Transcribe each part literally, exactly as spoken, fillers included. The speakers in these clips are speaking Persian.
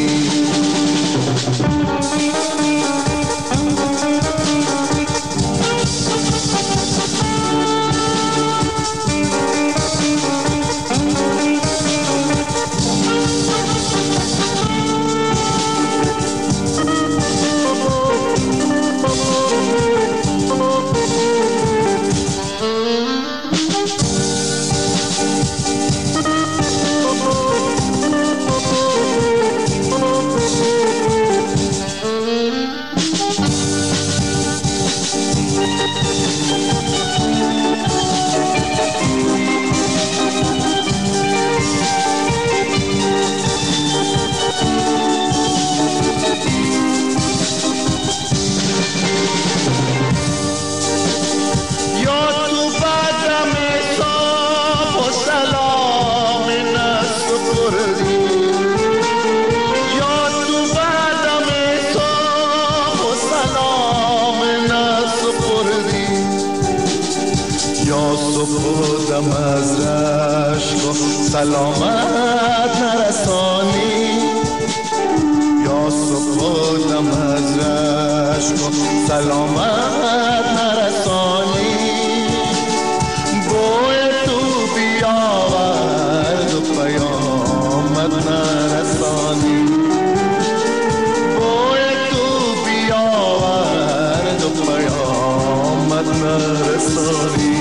صبح از رشک و سلامت نرسانی، یا صبح دم از رشک و سلامت نرسانی، بوی تو بیاورد و پیامت نرسانی، بوی تو بیاورد و پیامت نرسانی.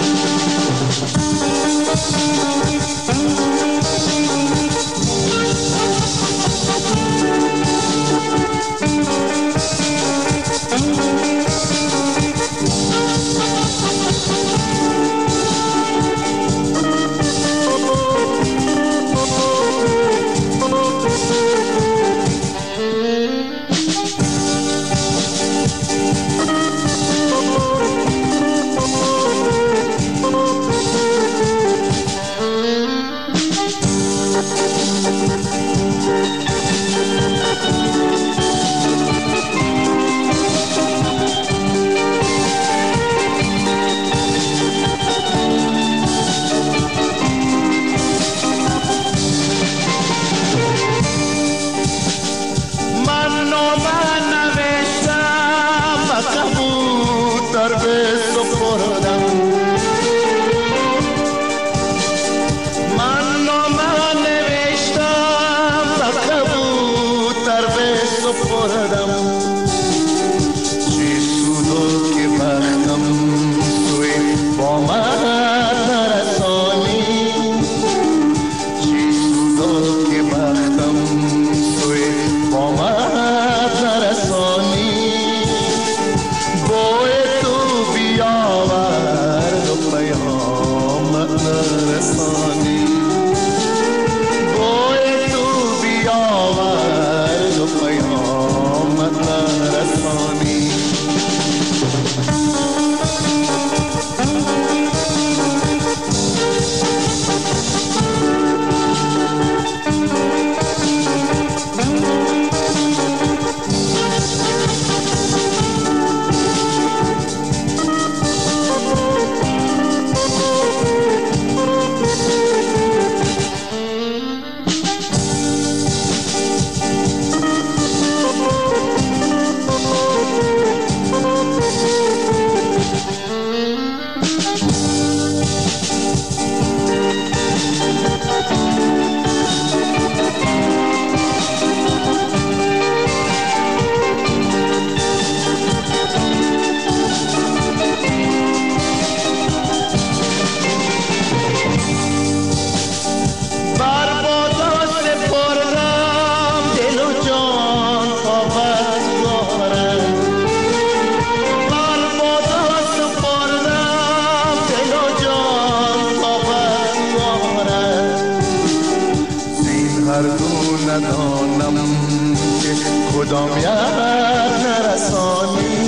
ندانم که کدام یاد نرسانی،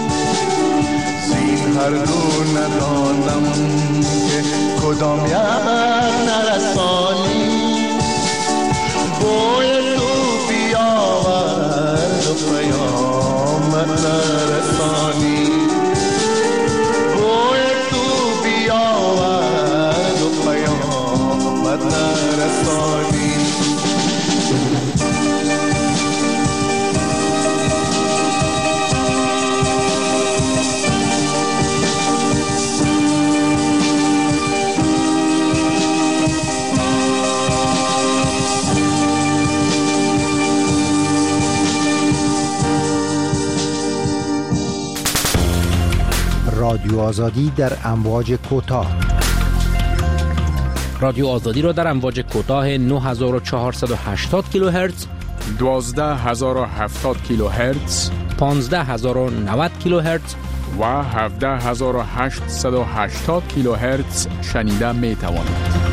زین هر دو ندانم که کدام یاد نرسانی، بوی تو بیاورد و پیامت نرسانی، بوی تو بیاورد و پیامت نرسانی. رادیو آزادی در امواج کوتاه. رادیو آزادی را در امواج کوتاه نه هزار و چهارصد و هشتاد کیلوهرتز، دوازده هزار و هفتاد کیلوهرتز، پانزده هزار و نود کیلوهرتز و هفده هزار و هشتصد و هشتاد کیلوهرتز شنیده می توانید.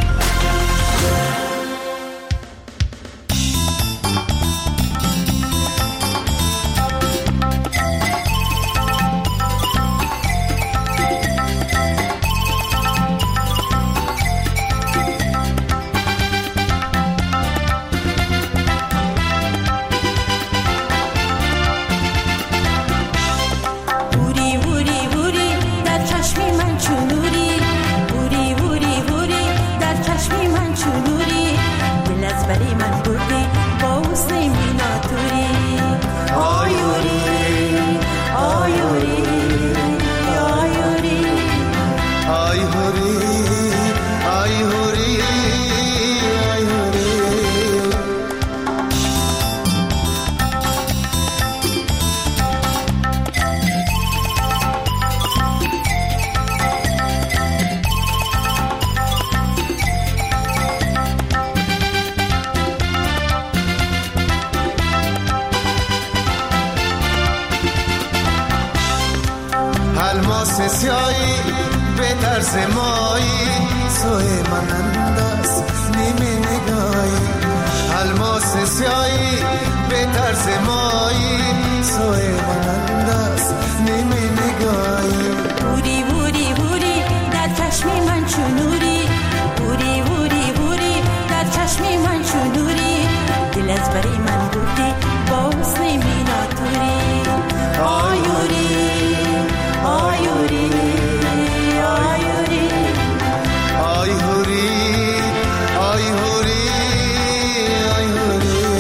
الماس سیایی به طرز مایی سوی من انداز نیمه نگاهی. الماس سیایی به طرز مایی سوی من انداز نیمه نگاهی. بوری بوری بوری در چشم من چونوری، بوری بوری بوری در چشم من چونوری، دل از بری من بودی با حسن میناتوری. آیوری آیوری آیوری آیوری آیوری آیوری.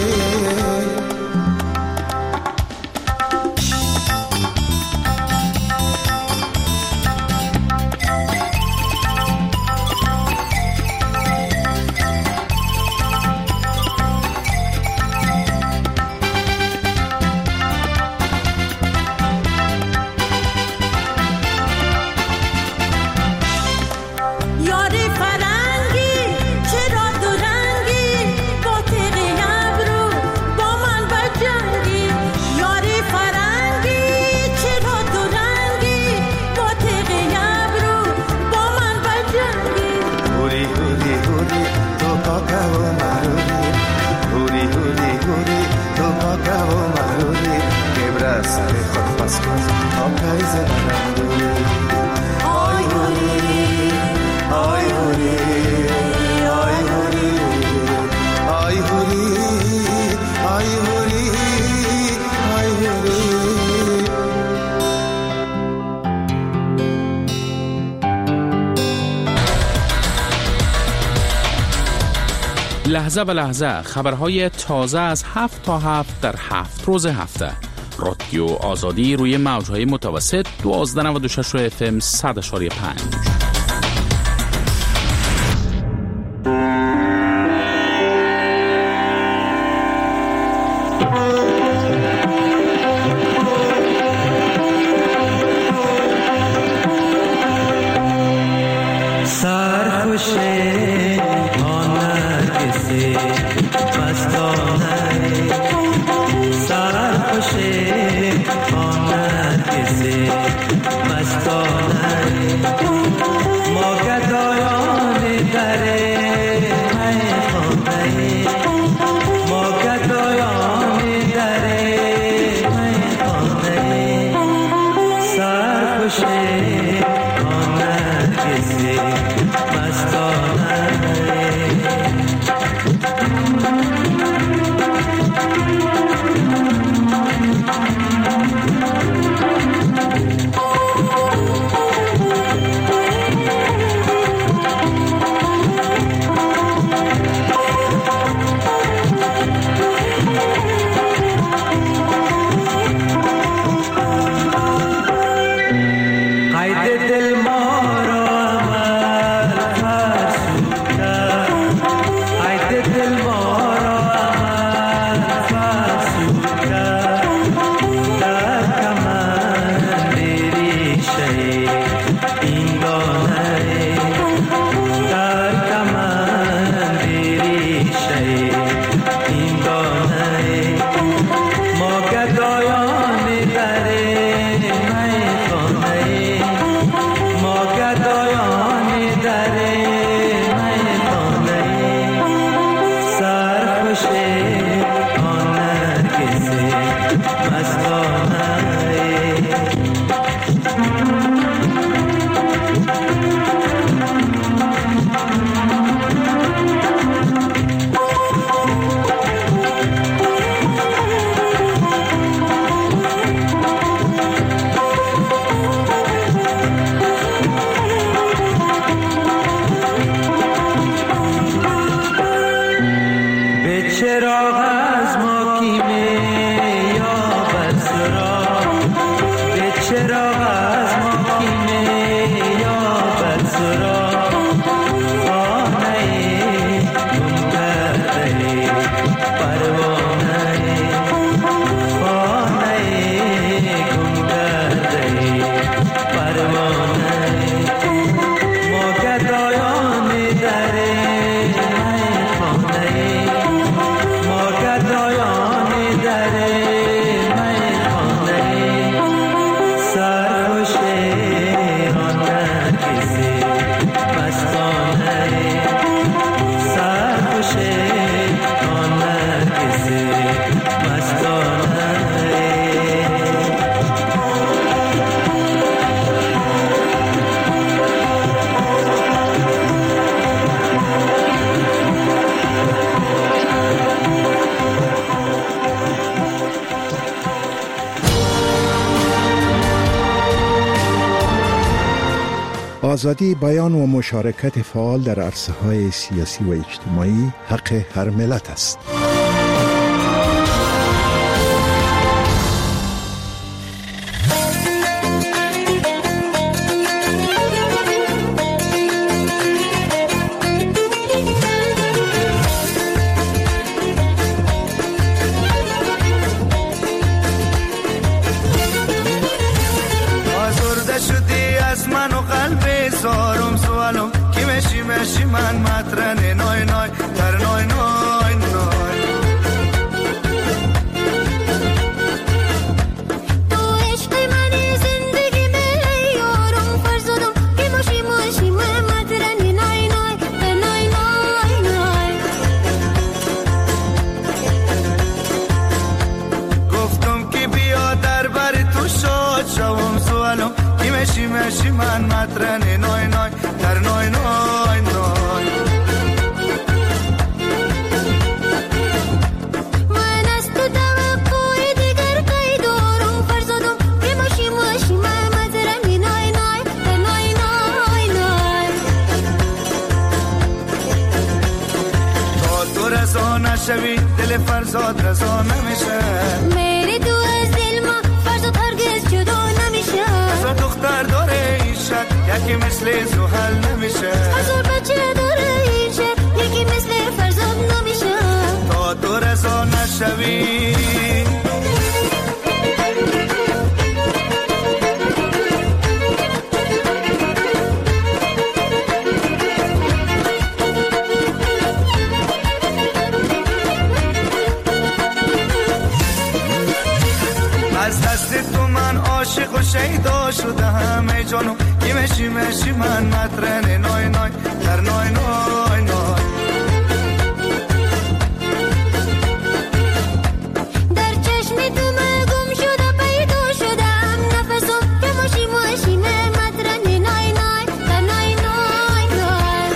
لحظه به لحظه خبرهای تازه از هفت تا هفت در هفت روز هفته. رادیو آزادی روی موجهای متوسط دوازده نود و شش اف ام صد اشاری پنج. دل ما را عمل فرسود آزادی بیان و مشارکت فعال در عرصه‌های سیاسی و اجتماعی حق هر ملت است. زارم سوالم کی مشی مشی من مطرن نای نای در نای نای نای تو عشق منی زندگی می یارم فرزادم کی مشی مشی من مطرن نای نای در نای نای نای گفتم کی بیا در بر تو شاد شوم سوالم کی مشی مشی من مطرن نای نای در نای نای نای من از تو توقع دیگر قی دارم فرزادم کی مشی مشی من مطرن نای نای در نای نای نای تا تو رضا نشوی دل فرزاد رضا نمیشه میری تو از دل ما فرزاد هرگز جدا نمیشه هزار دختر داره این شهر یکی مثل زحل نمیشه هزار بچه داره این شهر یکی مثل فرزاد نمیشه تا تو رضا نشوی از دست تو من عاشق و شیدا شدم ای جانو کی مشی مشی من مطرن نای نای در نای نای نای در چشم تو من گم شده پیدا شدم نفسم که مشی مشی من مطرن نای نای در نای نای نای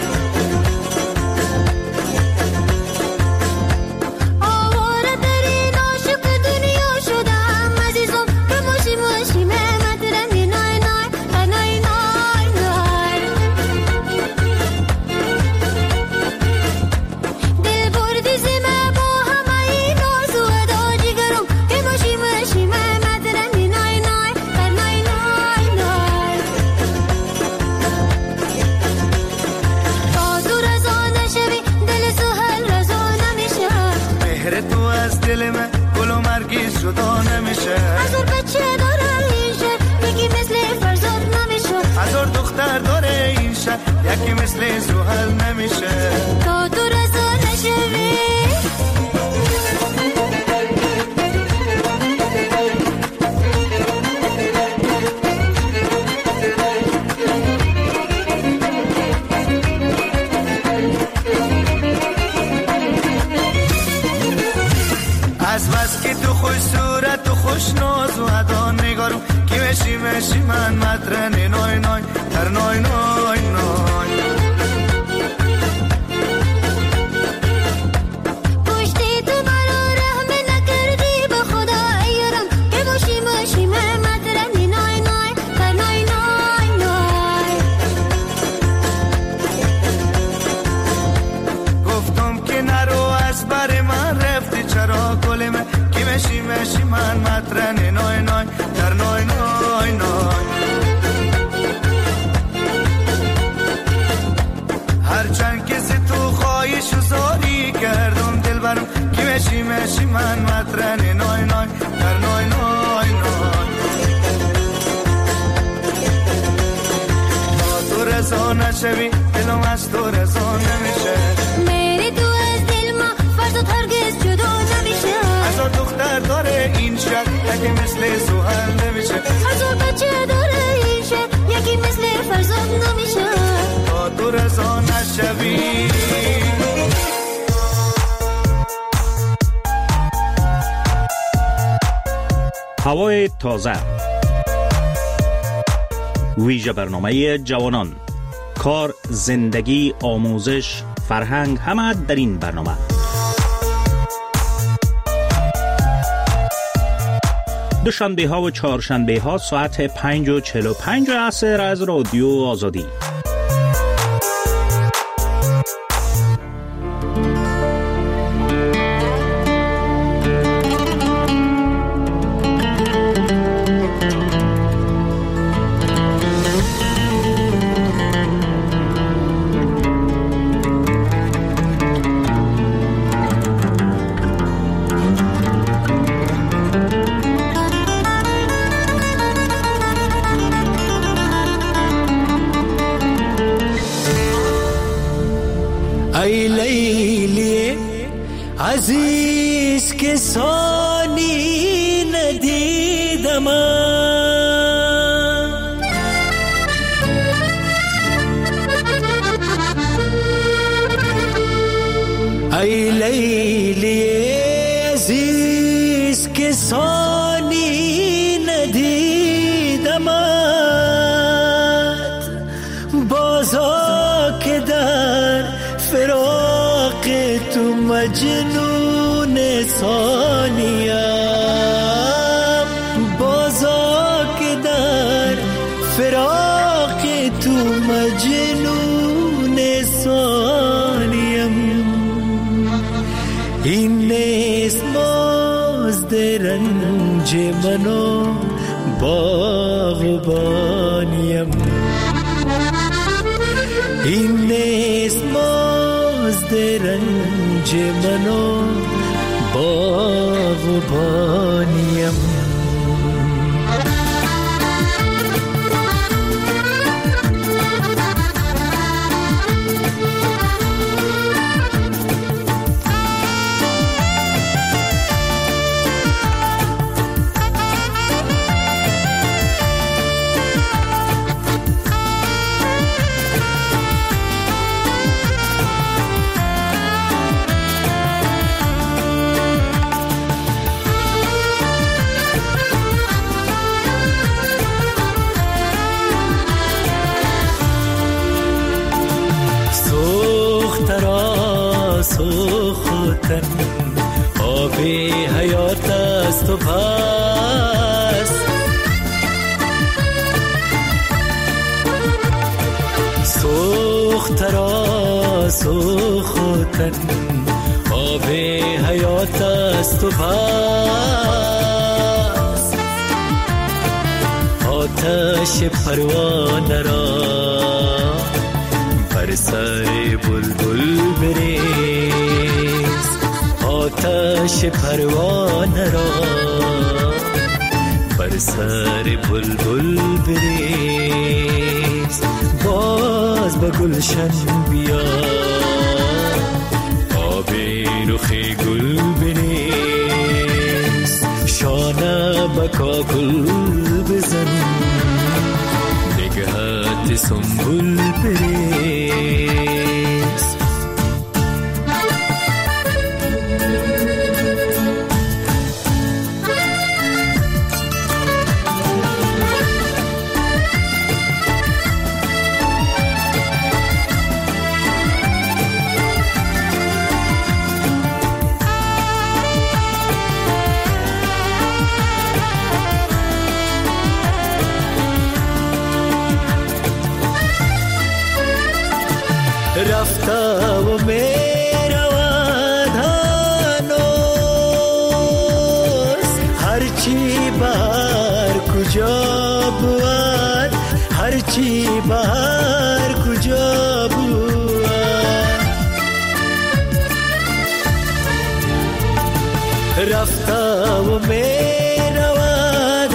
آواره ترین عاشق دنیا شدم عزیزم که مشی مشی من مطرن نای نای در نای نای نای دل بردی زمه با همه این آرزو ادا جگرم که مشی مشی من مطرن نای نای در نای نای نای تا تو رضا نشوی دل سهل رضا نمیشه مهر تو از دل من گل و مرگیز جدا نمیشه هزار بچه داره این شهر یکی مثل فرزاد نمیشه هزار دختر داره این شهر یکی مثل زحل نمیشه تا تو رضا نشوی از بس که تو خوش صورت و خوش ناز و ادا نگارم کی مشی مشی من مطرن نای نای در نای نای نای پشتی تو مرا رحم نکردی به خدا ایرم که مشی مشی من مطرن نای نای در نای نای نای گفتم که نرو از بر من رفتی چرا گل من کی مشی مشی من مطرن نای نای در نای نای نای هرچند که ز تو خواهش و زاری کردم دل برم کی مشی مشی من مطرن نای نای در نای نای نای تا تو رضا نشوی دلم از تو رضا نمیشه میری تو از دل ما فرزاد هرگز جدا نمیشه هزار دختر داره این شهر یکی مثل زحل نمیشه هزار بچه داره این شهر یکی مثل فرزاد نمیشه تا تو رضا نشوی هوای تازه، ویژه برنامه جوانان، کار، زندگی، آموزش، فرهنگ، همه در این برنامه. دوشنبه ها و چهارشنبه ها ساعت پنج و چهل و پنج عصر از رادیو آزادی. ای لیلی عزیز که ثانی ندیدم، ای لیلی عزیز که ثانی ندیدم، بازا که در فراق تو مجنون ثانیم، بازا که در فراق تو مجنون ثانیم، این نیست مزد رنج منو باغبانیم، این نیست مزد رنج منو باغبانیم. سوختن آب حیات است و پس سوخت را سوختن آب حیات است و پس آتش پروانه را بر سر بلبل بریز، آتش پروانه را بر سر بلبل بریز، باز به گلشن بیا آب رخ گل بریز، شانه به کاکل بزن نگهت سنبل بریز. رفته و می رود هنوز، هرچی بر کجا بود، هرچی بر کجا بود، رفته و می رود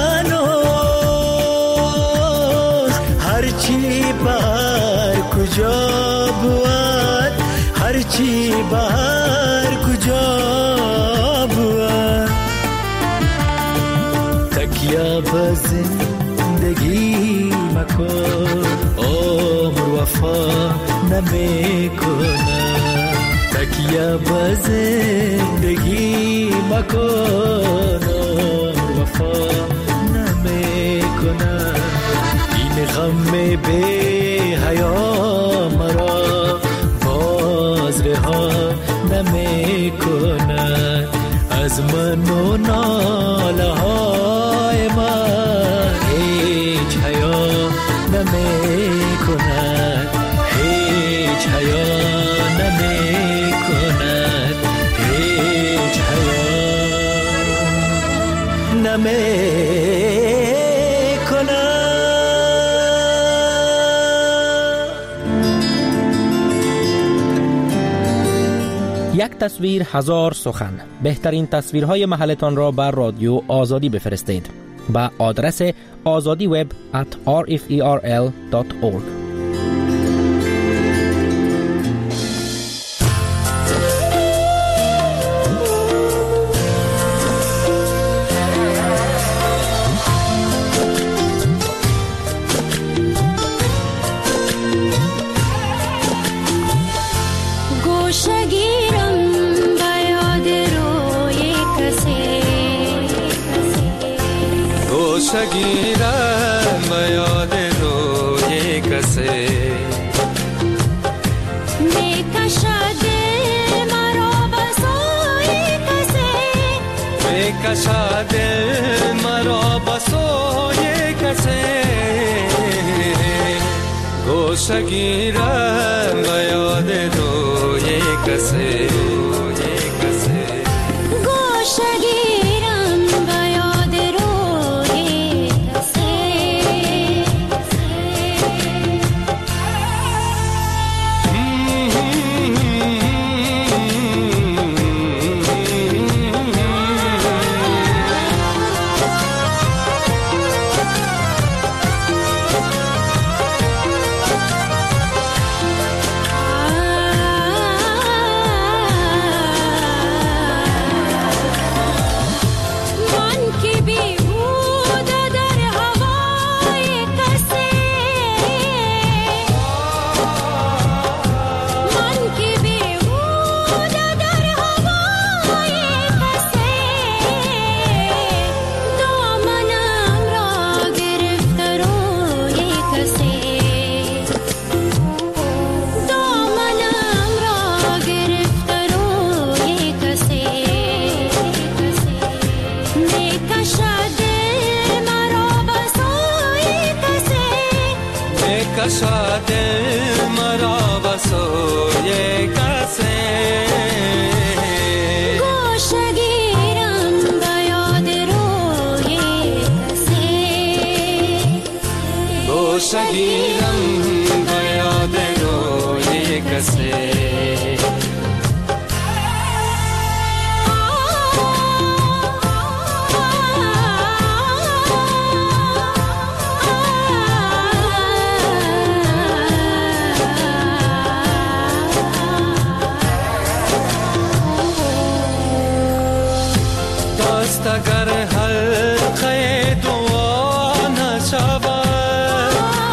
هنوز، هرچی بر کجا بود، هرچی بر کجا بود، تکیه به زندگی مکن عمر وفا نمیکنه، تکیه به زندگی مکن عمر وفا نمیکنه، این غم بی حیا مرا باز رها نمیکنه، از من من و ناله های من هیچ حیا نمی کند، هیچ حیا نمی کند، هیچ حیا نمی کند. یک تصویر هزار سخن. بهترین تصویرهای محلتان را بر رادیو آزادی بفرستید با آدرس آزادی وب at r f e r l dot org. شگیرم به یاد روی کسی میکشد مرا به سوی کسی، میکشد مرا به سوی کسی. گوشه گیرم به یاد روی کسی، گوشه گیرم به یاد روی کسی. کشد مرا به سوی کسی، گوشه گیرم به یاد روی کسی، گوشه گیرم به یاد روی کسی. اگر حلقه دعا نشود،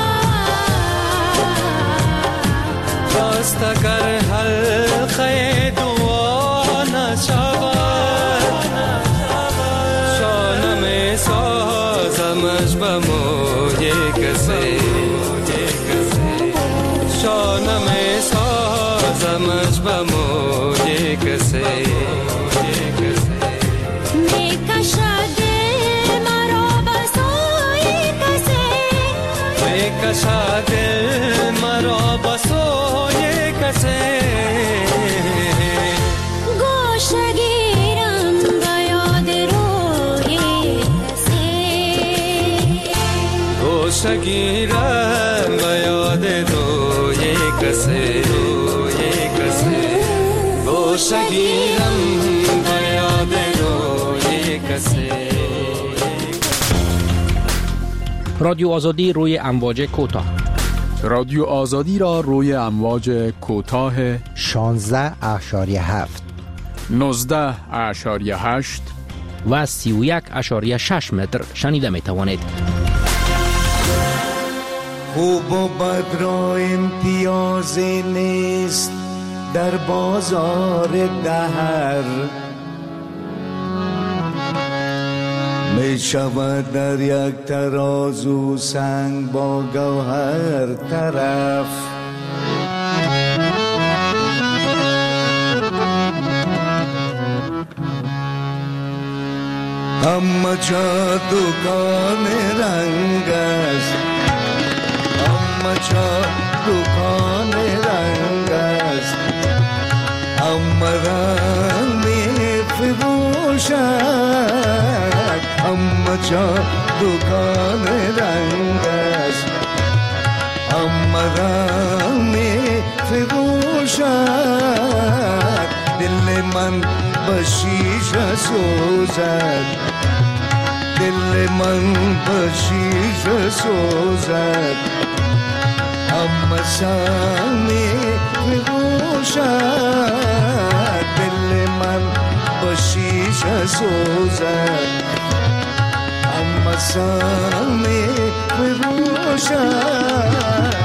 راست اگر حلقه دعا نشود، شانه می سازمش به موی کسی، شانه می سازمش به موی کسی. کشد مرا به سوی کسی، گوشه گیرم به یاد روی کسی، گوشه گیرم به یاد روی کسی، گوشه گیرم به یاد روی کسی. رادیو آزادی روی امواج کوتاه. رادیو آزادی را روی امواج کوتاه شانزده اشاریه هفت، نوزده اشاریه هشت و سی و یک اشاریه شش متر شنیده می توانید. خوب و بد را امتیازی نیست در بازار دهر، می شود در یک ترازو سنگ با گوهر طرف. اما جا دکان رنگ است، اما جا دکان رنگ است، اما رنگ می فروشد، اما جا دکان رنگ است، اما رنگ می فروشد. دل من به شیشه سوزد، دل من به شیشه سوزد، اما سر می فروشد. دل من به شیشه سوزد، اما سر می فروشد.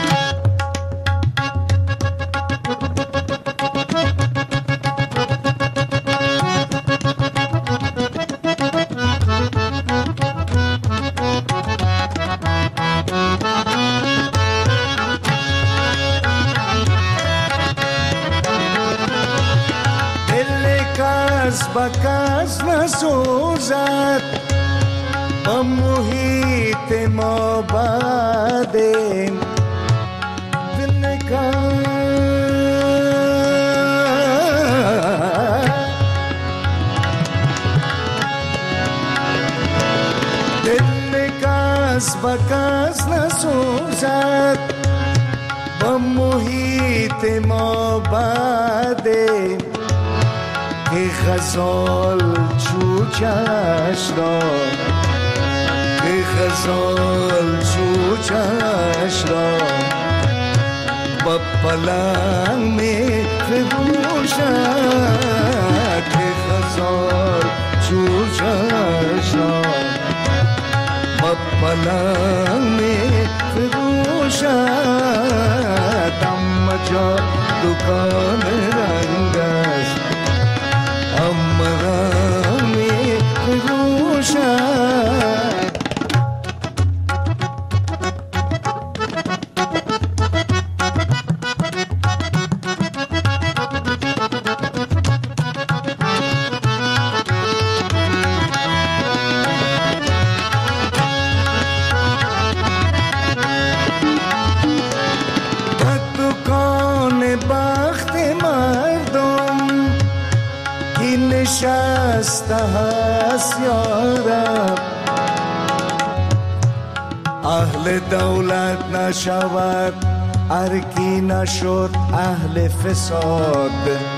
با کس نسوزد، با محیط ما بعدیم دل کس دل کس با کس نسوزد، با محیط ما بعدیم که غزال چوچش را، که غزال چوچش را با پلنگ می فروشد، که غزال چوچش را با پلنگ می فروشد. اما جا دکان رنگ است، اما رنگ می فروشد. نشسته هست یارب، اهل دولت نشود ارکی نشد اهل فساد،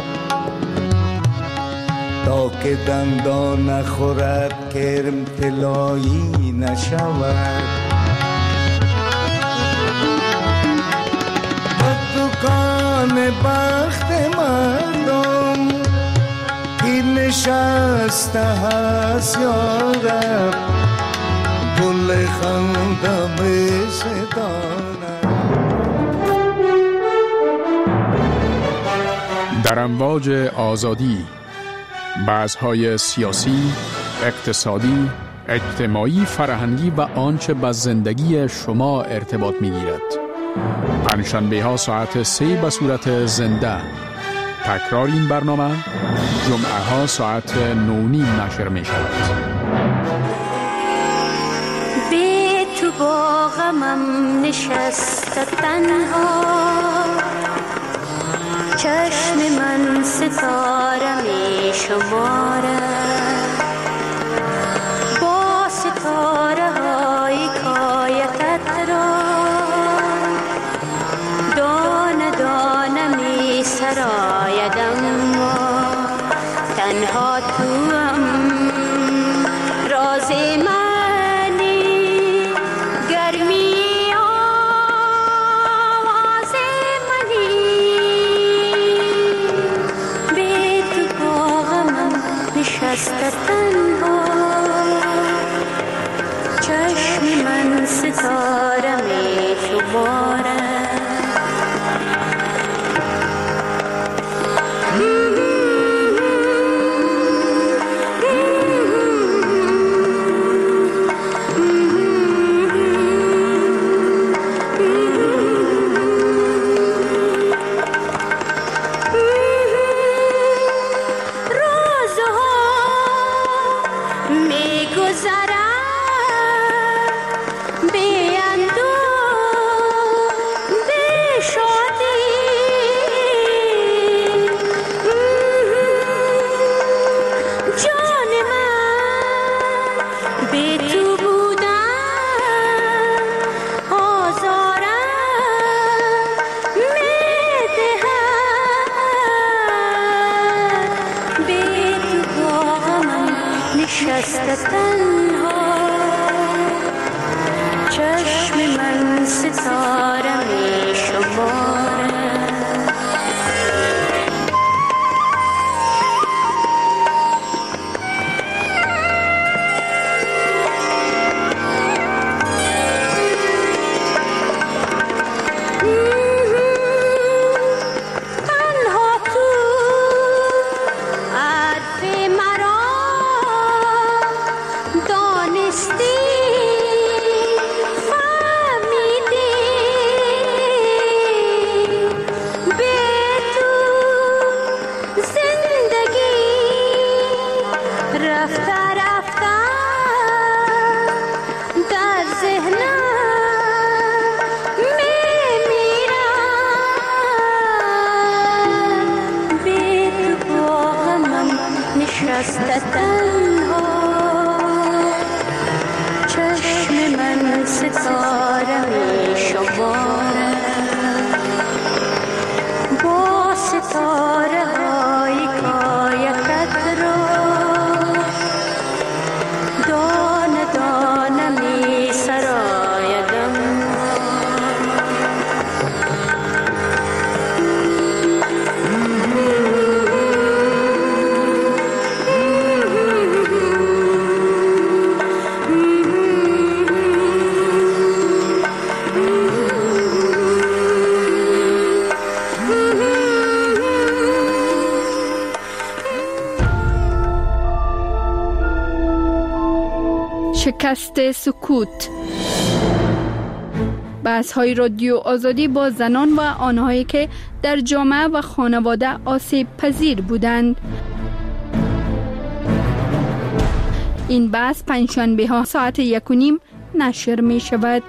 تا که دندان نخورد کرم طلایی نشود. دکان بخت مردم نشسته هست یارب، گل خنده بستاند. در امواج آزادی بحث‌های سیاسی، اقتصادی، اجتماعی، فرهنگی و آنچه به زندگی شما ارتباط می‌گیرد. پنجشنبه ها ساعت سه به صورت زنده. تکرار این برنامه جمعه ها ساعت نو نیم نشر می شود. به تو با غمم نشسته تنها، چشم من ستاره می شمارد، با ستاره های کایتت را دانه دانه می سرایدم، تنها تو هم راز منی، گرمی آواز منی، به تو با غمم نشسته تنها، چشم من ستاره می شمارد. می گذرد بی اندوه بی شادی جان من بی تو بودن آزارم می دهد بی تو باغم نشسته تنها چشم من ستاره می شمارد تنها تو عطف مرا دانستی فهمیدی به تو زندگی رفته رفته در ذهنم میمیرم به تو باغمم نشسته تنها چشم من ستاره می شمارد با ستاره های کایکت رو دانه دانه می سرایدم شکست سکوت. بحث‌های رادیو آزادی با زنان و آنهایی که در جامعه و خانواده آسیب پذیر بودند. این بحث پنجشنبه ها ساعت یک و نیم نشر می شود.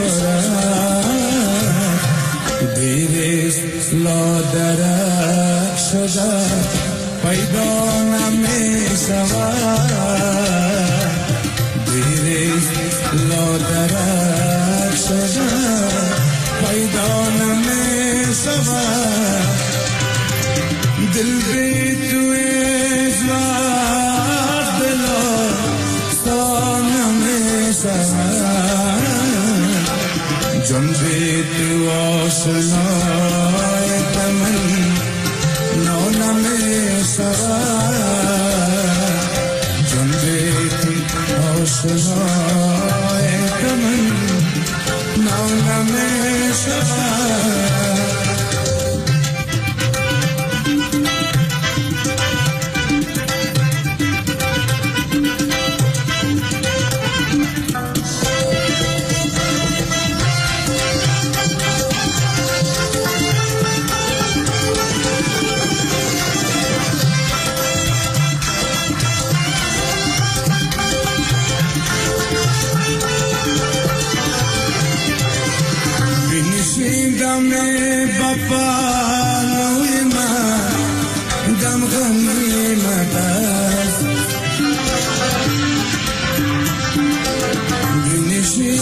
خورد دیریست لادرک شده پیدا نمی شود دیریست لادرک شده پیدا نمی شود دل بی تویز وقت دلا ستا نمی شود جان بی تو آشنای تمن نو نمی شود جان بی تو آشنای تمن نو نمی شود دم بابا نوی من دم غمی مدست بینشی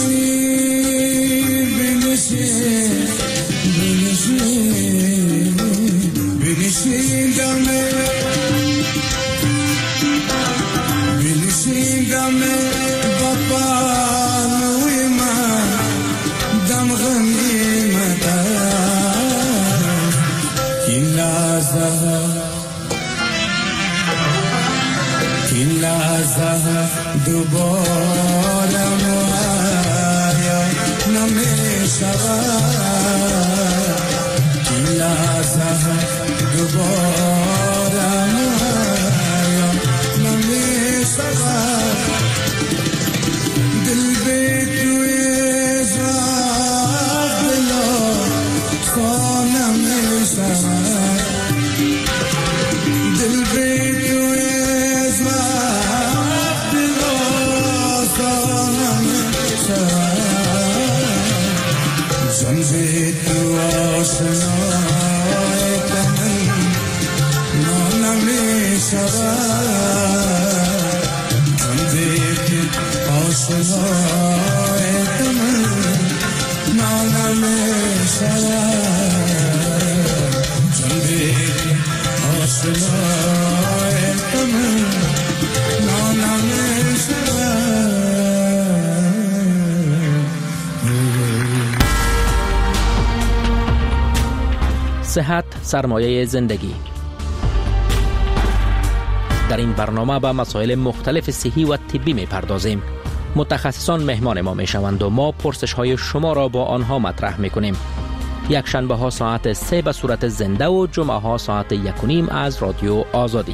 بینشی بینشی بینشی دم بینشی دم بابا نوی من دم غمی کی لحظه دوباره مهیا نمی شود کی لحظه دوباره مهیا نمی شود دل بی توی زد دلا سا نمی شود دل بی توی زد دلا سا نمی شود جان بی تو آشنای تمن نو نمی شود جان بی تو آشنای تمن نو نمی شود جان بی تو آشنای تمن نو نمی شود صحت سرمایه زندگی. در این برنامه به مسائل مختلف صحی و طبی می پردازیم. متخصصان مهمان ما می شوند و ما پرسش های شما را با آنها مطرح می کنیم. یک شنبه ها ساعت سه به صورت زنده و جمعه ها ساعت یک و نیم از رادیو آزادی.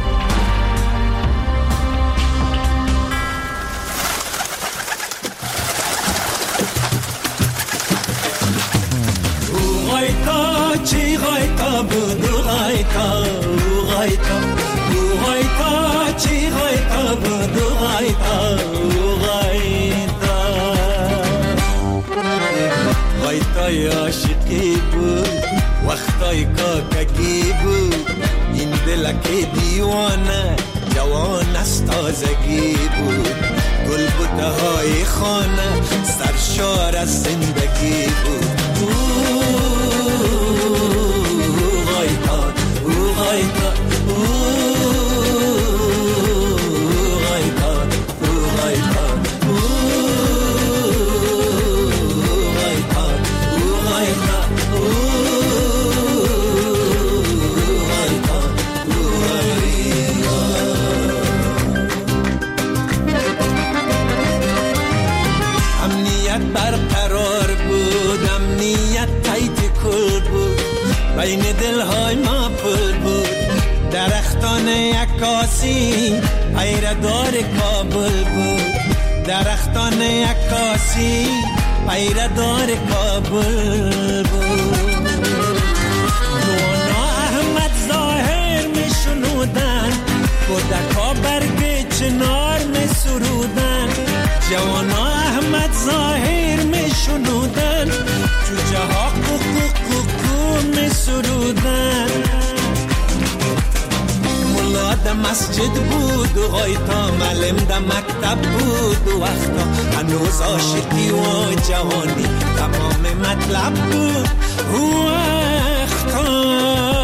چی غایتا بود غایتا غایتا غایتا چی غایتا بود غایتا غایتا غایتای عاشقی بود وقتای کاکگی بود این دلک دیوانه جوان از تازگی بود گل بوته های خانه سرشار از زندگی بود برقرار بود امنیت تایت کل بود بین دلهای ما پل بود درختان عکاسی پیردار کابل بود درختان عکاسی پیردار کابل بود نوانا احمد ظاهر می شنودن کودکا برگ چنار می سرودن جوانا احمد ظاهر می شنودن مسجد بود و غایتا معلم در مکتب بود و وقتا هنوز عاشقی و جوانی تمام مطلب بود و وقتا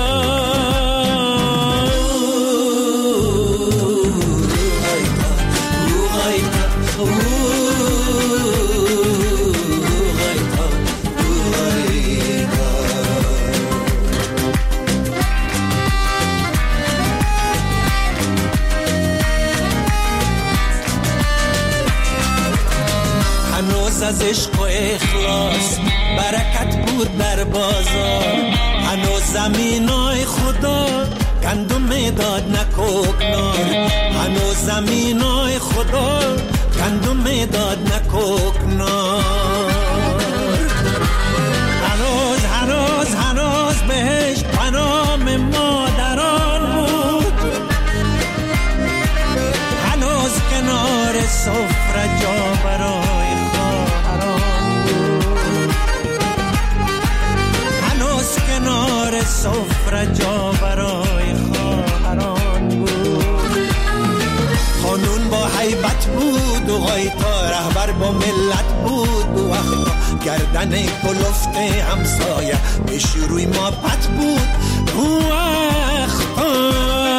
از عشق و اخلاص برکت بود در بازار هنوز زمینای خدا گندم داد نکوکنار هنوز زمینای خدا گندم داد نکوکنار هنوز هنوز هنوز بهش پنام مادران بود هنوز کنار سفره جا برای کنار سفره جا برای خواهران بود خانون با حیبت بود و غایتا رهبر با ملت بود و وقتا گردن کلفت همسایه پیش روی ما پت بود و وقتا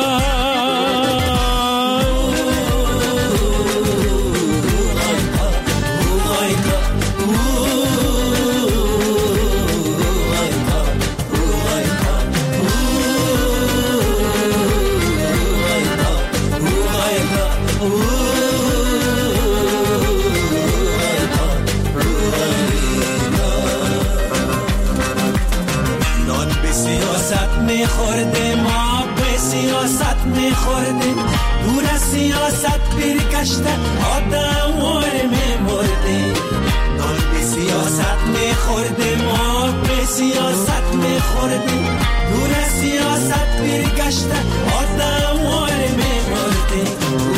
میخورده ما به سیاست میخورده دور از سیاست برگشته آدم واره میمورده نان به سیاست میخورده ما به سیاست میخورده دور از سیاست برگشته آدم واره میمورده